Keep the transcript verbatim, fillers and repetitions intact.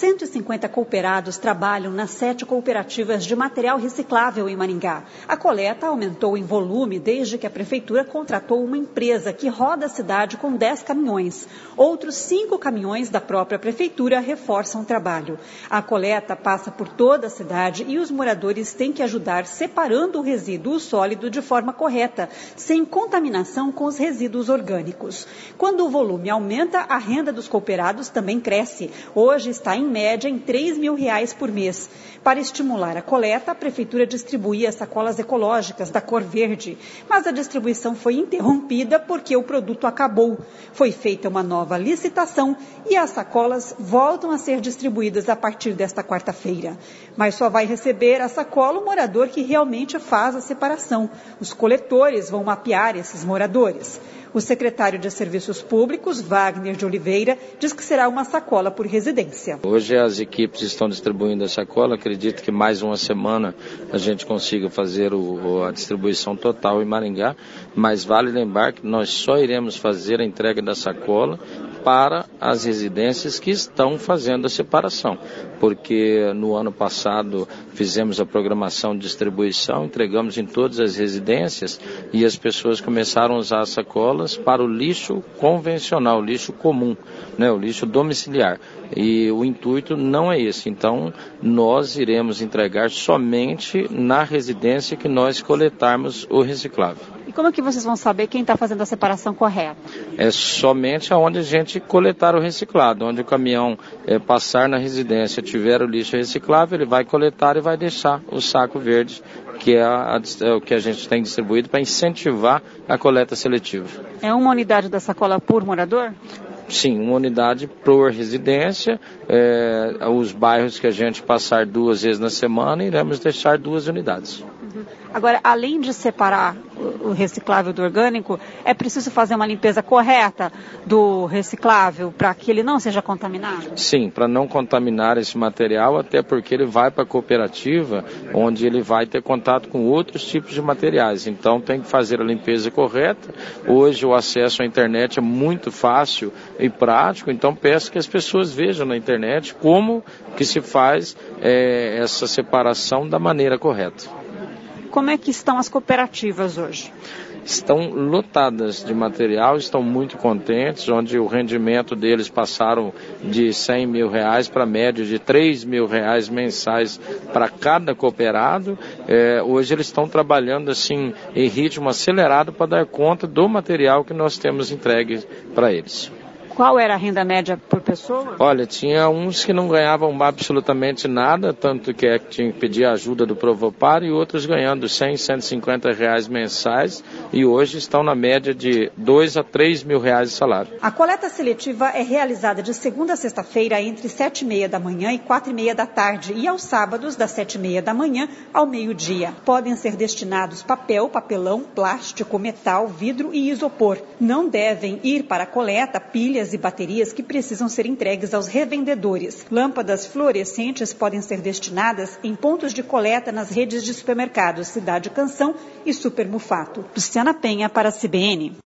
cento e cinquenta cooperados trabalham nas sete cooperativas de material reciclável em Maringá. A coleta aumentou em volume desde que a prefeitura contratou uma empresa que roda a cidade com dez caminhões. Outros cinco caminhões da própria prefeitura reforçam o trabalho. A coleta passa por toda a cidade e os moradores têm que ajudar separando o resíduo sólido de forma correta, sem contaminação com os resíduos orgânicos. Quando o volume aumenta, a renda dos cooperados também cresce. Hoje está em média em três mil reais por mês. Para estimular a coleta, a prefeitura distribuía sacolas ecológicas da cor verde, mas a distribuição foi interrompida porque o produto acabou. Foi feita uma nova licitação e as sacolas voltam a ser distribuídas a partir desta quarta-feira. Mas só vai receber a sacola o morador que realmente faz a separação. Os coletores vão mapear esses moradores. O secretário de Serviços Públicos, Wagner de Oliveira, diz que será uma sacola por residência. Hoje as equipes estão distribuindo a sacola, acredito que mais uma semana a gente consiga fazer o, a distribuição total em Maringá, mas vale lembrar que nós só iremos fazer a entrega da sacola para as residências que estão fazendo a separação, porque no ano passado fizemos a programação de distribuição, entregamos em todas as residências e as pessoas começaram a usar as sacolas para o lixo convencional, o lixo comum, né, o lixo domiciliar. E o intuito não é esse. Então, nós iremos entregar somente na residência que nós coletarmos o reciclável. E como é que vocês vão saber quem está fazendo a separação correta? É somente aonde a gente coletar o reciclado, onde o caminhão é, passar na residência, tiver o lixo reciclável, ele vai coletar e vai deixar o saco verde, que é, a, é o que a gente tem distribuído para incentivar a coleta seletiva. É uma unidade da sacola por morador? Sim, uma unidade por residência, é, os bairros que a gente passar duas vezes na semana, iremos deixar duas unidades. Uhum. Agora, além de separar o reciclável do orgânico, é preciso fazer uma limpeza correta do reciclável para que ele não seja contaminado? Sim, para não contaminar esse material, até porque ele vai para a cooperativa, onde ele vai ter contato com outros tipos de materiais. Então tem que fazer a limpeza correta. Hoje o acesso à internet é muito fácil e prático, então peço que as pessoas vejam na internet como que se faz é, essa separação da maneira correta. Como é que estão as cooperativas hoje? Estão lotadas de material, estão muito contentes, onde o rendimento deles passaram de cem mil reais para média de três mil reais mensais para cada cooperado. É, hoje eles estão trabalhando assim em ritmo acelerado para dar conta do material que nós temos entregue para eles. Qual era a renda média por pessoa? Olha, tinha uns que não ganhavam absolutamente nada, tanto que é que tinha que pedir a ajuda do Provopar, e outros ganhando cem, cento e cinquenta reais mensais, e hoje estão na média de dois a três mil reais de salário. A coleta seletiva é realizada de segunda a sexta-feira entre sete e meia da manhã e quatro e meia da tarde, e aos sábados das sete e meia da manhã ao meio-dia. Podem ser destinados papel, papelão, plástico, metal, vidro e isopor. Não devem ir para a coleta pilhas e baterias que precisam ser entregues aos revendedores. Lâmpadas fluorescentes podem ser destinadas em pontos de coleta nas redes de supermercados Cidade Canção e Super Mufato. Luciana Penha para a C B N.